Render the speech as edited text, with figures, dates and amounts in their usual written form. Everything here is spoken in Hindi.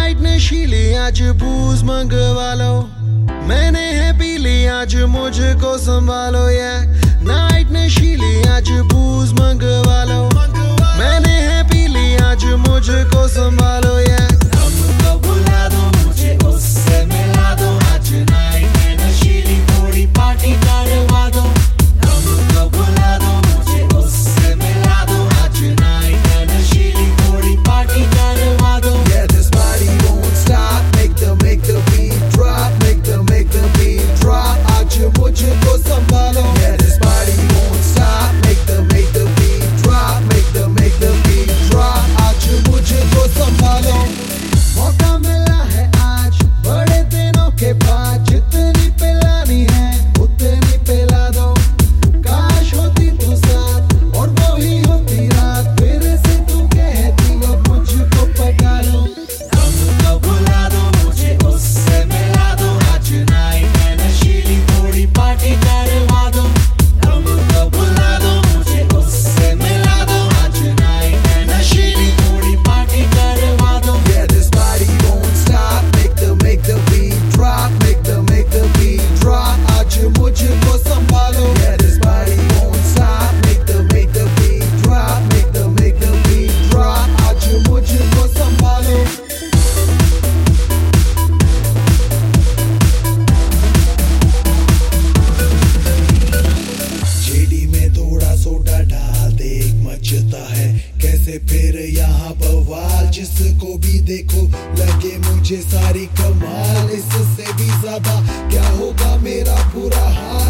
नाइट नशीली आज बूज मंगवा लो, मैंने है पीली आज मुझको संभालो। ये नाइट नशीली आज बूज मंगवा लो, मैंने है पीली आज मुझको संभालो। ये हमको बुला दो, मुझे उससे मिला दो, आज नाइट है नशीली थोड़ी पार्टी करवा दो। हमको बुला दो, मुझे उससे मिला दो, आज नाइट है नशीली थोड़ी पार्टी करवा दो। Yeah, this party won't stop. Make the beat drop. Make the beat drop. आज मुझको संभालो। Yeah, this party won't stop. Make the beat drop. Make the beat drop. आज मुझको संभालो। मौका मिला है आज बड़े दिनों के बाद, जितनी पिलानी है उतनी पिला दो। काश होती तू साथ और वो ही होती रात, फिर से तू कहती अब मुझको पका लो। हमको बुला दो, मुझे उससे मिला दो, आज नाइट है नशीली थोड़ी पार्टी करवा दो। हमको बुला दो, मुझे उससे मिला दो, आज नाइट है नशीली थोड़ी पार्टी करवा दो। Yeah, this party won't stop. Make the beat drop. Make the beat drop. आज मुझको संभालो। Yeah, this party won't stop. Make the beat drop. Make the beat drop. आज मुझको संभालो। जेडी में थोड़ा सोडा डाल दे, मचता है कैसे फिर यहाँ बवाल। जिसको भी देखो लगे मुझे सारी कमाल, इससे भी ज्यादा क्या होगा मेरा बुरा हाल।